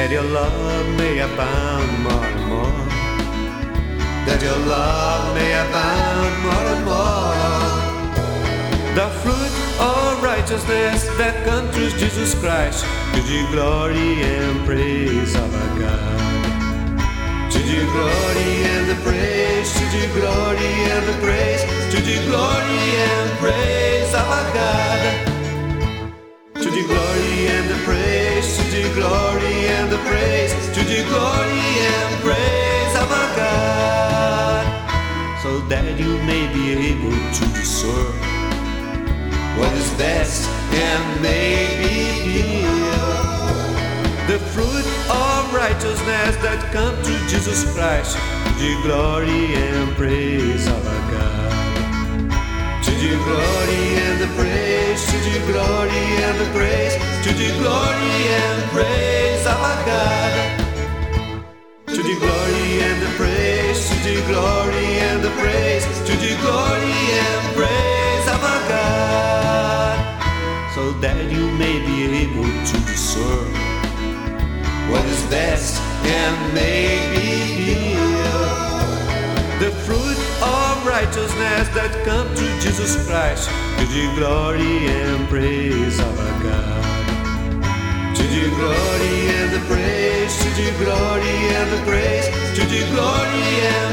that your love may abound more and more, that your love may abound more and more. The fruit of righteousness that comes through Jesus Christ, to the glory and praise of our God. To the glory and the praise, to the glory and the praise, to the glory and praise of our God. To the glory and the praise, to the glory and the praise, to the glory and praise of our God. So that you may be able to discern what is best and may be healed. The fruit of righteousness that comes through Jesus Christ, to the glory and praise of our God. To the glory and the praise, to the glory and the praise, to the glory and praise of our God. To the glory and the praise, to the glory and the praise, to the glory and praise of our God. So that you may be able to discern what is best and may be healed. The fruit of righteousness that comes through Jesus Christ, to the glory and praise of our God. To the glory and the praise, to the glory and the praise, to the glory and